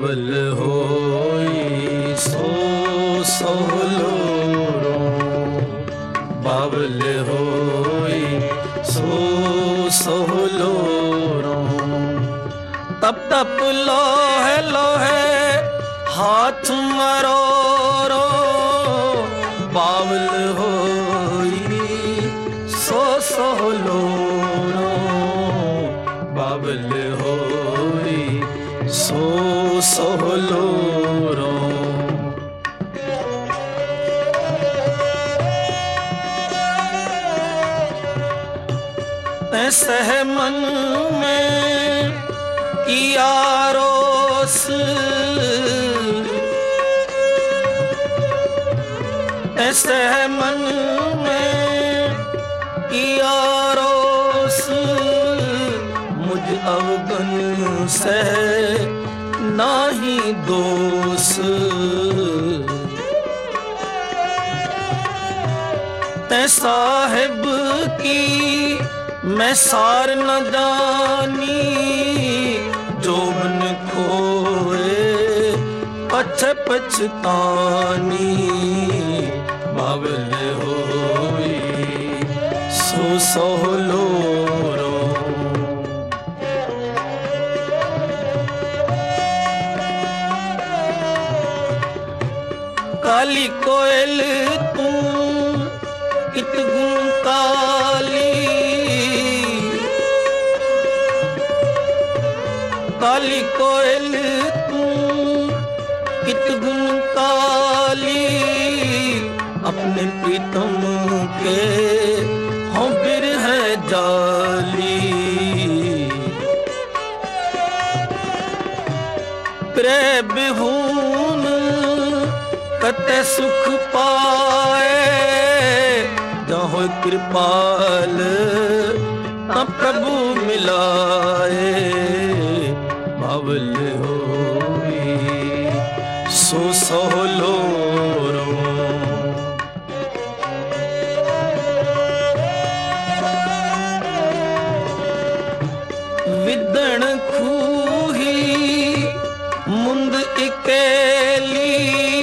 बावल होई सो सोहलोरो, बावल होई सो सोहलोरो। तप तप लोहे लोहे हाथ मरोरो, बावल होई सो सोहलोरो, बावल होई सो सोहलोरो। सह मन में किया रोस, सह मन में किया रोस, मुझ अवगन से नाही दोष। तै साहिब की मैं सार न जानी, जोबन खोए पछ पछतानी, बावल होई सो सोहलोरो। काली कोयल तू कित गुण काली, काली कोयल तू कित गुण काली, अपने प्रीतम के हों बिरह जाली। प्रेम बिहून कते सुख पाए, जहो कृपाल न प्रभु मिलाए, बावल होई सो सोहलोरो। विदण खूही मुंद इकेली,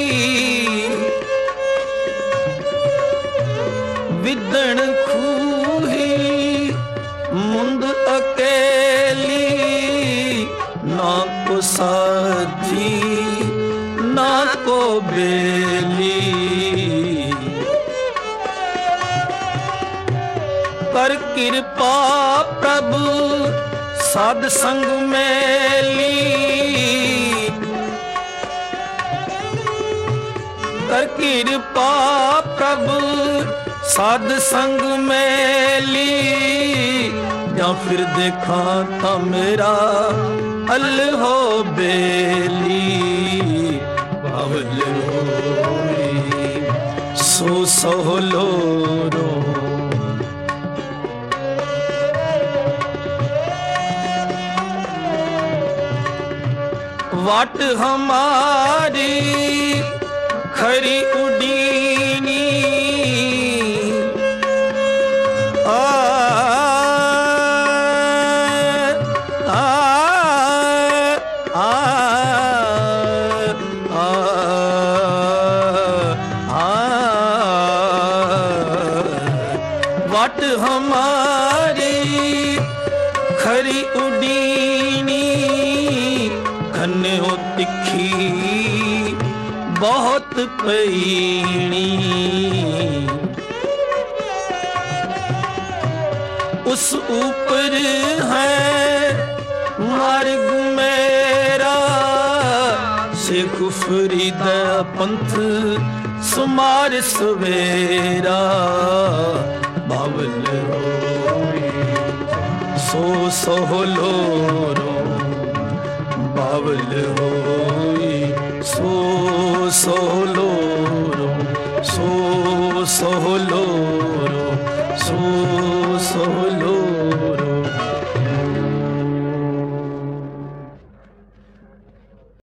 विदण खूही मुंद अकेली, ना को साथी ना को बेली। कर कृपा प्रभु साध संग मेली, कर कृपा प्रभु साध संग मेली, या फिर देखा था मेरा अल हो बेली, बावल होई सो सोहलोरो। वाट हमारी खरी उडीनी, वाट हमारी खरी उडीनी, खने हो तिखी बहुत पैनी। उस ऊपर है मार्ग मेरा, शेख फरीद पंथ सुमार सवेरा, बावल होई सो सोहलोरो, बावल होई सो सोहलोरो, सो सोहलोरो, सो सोहलोरो।